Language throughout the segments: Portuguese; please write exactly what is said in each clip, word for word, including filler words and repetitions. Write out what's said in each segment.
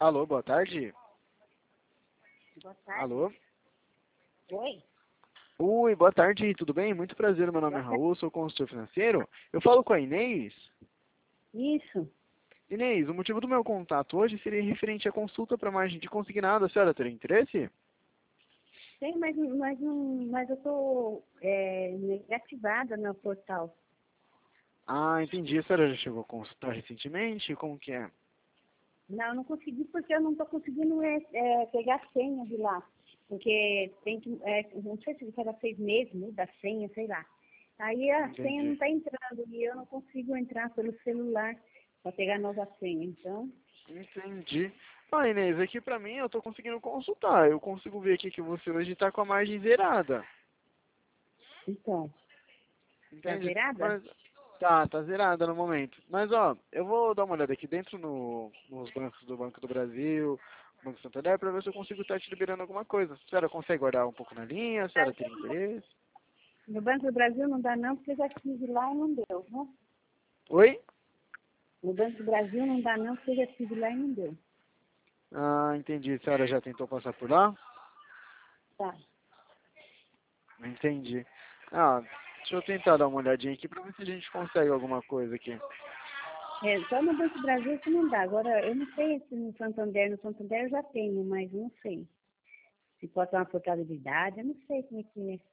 Alô, boa tarde. Boa tarde. Alô? Oi? Oi, boa tarde, tudo bem? Muito prazer, meu nome é Raul, sou consultor financeiro. Eu falo com a Inês. Isso. Inês, o motivo do meu contato hoje seria referente à consulta para margem de consignado. A senhora teria interesse? Tem, mas, mas, não, mas eu tô é, negativada no portal. Ah, entendi. A senhora já chegou a consultar recentemente? Como que é? Não, eu não consegui porque eu não estou conseguindo é, é, pegar a senha de lá. Porque tem que, é, não sei se era seis meses, muda a senha, sei lá. Aí a senha não Entendi. está entrando e eu não consigo entrar pelo celular para pegar nova senha. Então, Entendi. Ah, Inês, aqui pra mim eu tô conseguindo consultar. Eu consigo ver aqui que você hoje tá com a margem zerada. então, tá Entende? zerada? Mas tá, tá zerada no momento. Mas ó, eu vou dar uma olhada aqui dentro no, nos bancos do Banco do Brasil, Banco Santander, pra ver se eu consigo estar te liberando alguma coisa. A senhora consegue guardar um pouco na linha? A senhora tem interesse? No Banco do Brasil não dá não, porque eu já quis ir lá e não deu, né? Oi? No Banco do Brasil não dá não, porque eu já estive lá e não deu. Ah, entendi. A senhora já tentou passar por lá? Tá. Entendi. Ah, deixa eu tentar dar uma olhadinha aqui pra ver se a gente consegue alguma coisa aqui. É, só no Banco do Brasil que não dá. Agora, eu não sei se no Santander, no Santander eu já tenho, mas não sei. Se pode ter uma portabilidade, eu não sei como é que é.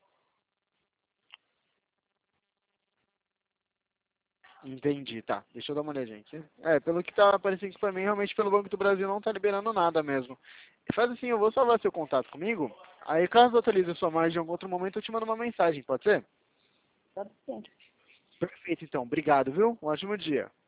Entendi, tá. Deixa eu dar uma olhadinha aqui. É, pelo que tá aparecendo aqui pra mim, realmente pelo Banco do Brasil não tá liberando nada mesmo. Faz assim, eu vou salvar seu contato comigo, aí caso atualize a sua margem em algum outro momento, eu te mando uma mensagem, pode ser? Pode ser. Perfeito, então. Obrigado, viu? Um ótimo dia.